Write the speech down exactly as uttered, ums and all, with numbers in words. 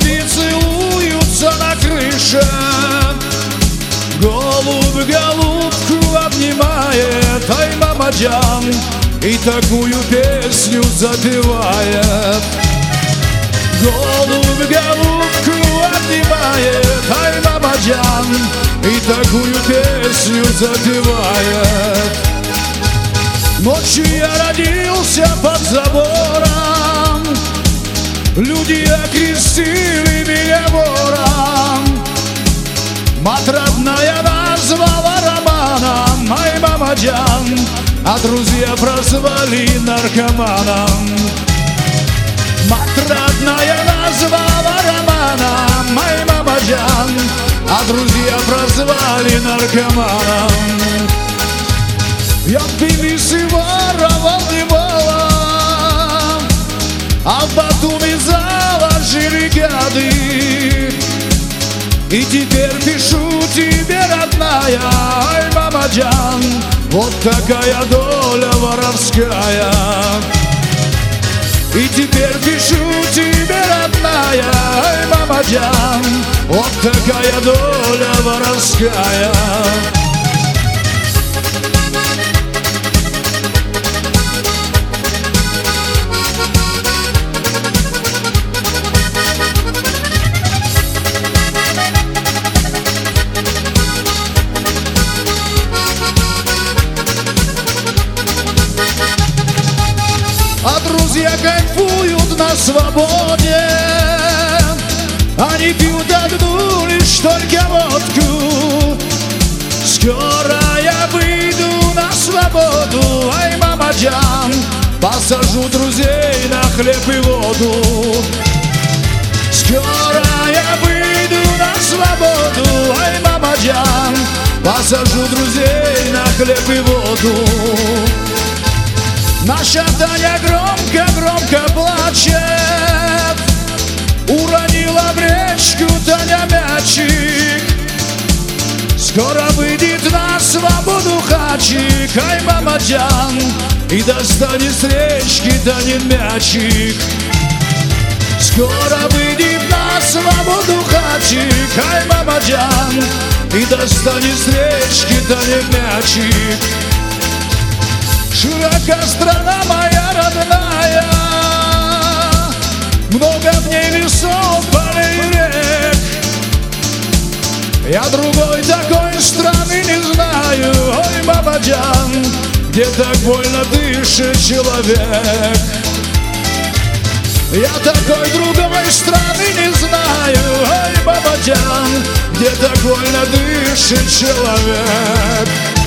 Голуби целуются на крыше, голубь голубку обнимает, ай, мамаджан, и такую песню запевает. Голубь голубку обнимает, ай, мамаджан, и такую песню запевает. Ночью я родился под забором, люди окрестили меня вором. Мать родная назвала романом, ай, мамаджан, а друзья прозвали наркоманом. Мать родная назвала романом, ай, мамаджан, а друзья прозвали наркоманом. Я в Тбилиси воровал и вола, а в Батуми заложили гады. И теперь пишу тебе, родная, ай, мамаджан, вот такая доля воровская. И теперь пишу тебе, родная, ай, мамаджан, вот такая доля воровская. А друзья кайфуют на свободе, они пьют одну лишь только водку. Скоро я выйду на свободу, ай, мамаджан, посажу друзей на хлеб и воду. Скоро я выйду на свободу, ай, мамаджан, посажу друзей на хлеб и воду. Наша Таня громко-громко плачет, уронила в речку Таня мячик. Скоро выйдет на свободу Хачик, ай, мамаджан, и достанет с речки Танин мячик. Скоро выйдет на свободу Хачик, ай, мамаджан, и достанет с речки Танин мячик. Широка страна моя родная, много в ней лесов, полей и рек. Я другой такой страны не знаю, ой, мамаджан, где так больно дышит человек. Я такой другой страны не знаю, ой, мамаджан, где так больно дышит человек.